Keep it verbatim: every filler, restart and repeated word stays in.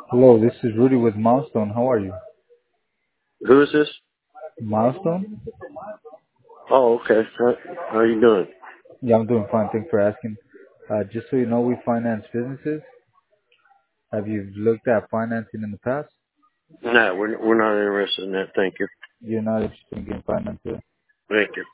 Hello, this is Rudy with Milestone. How are you? Who is this? Milestone? Oh, okay. How, how are you doing? Yeah, I'm doing fine. Thanks for asking. Uh, just so you know, we finance businesses. Have you looked at financing in the past? No, we're we're not interested in that. Thank you. You're not interested in getting financed. Thank you.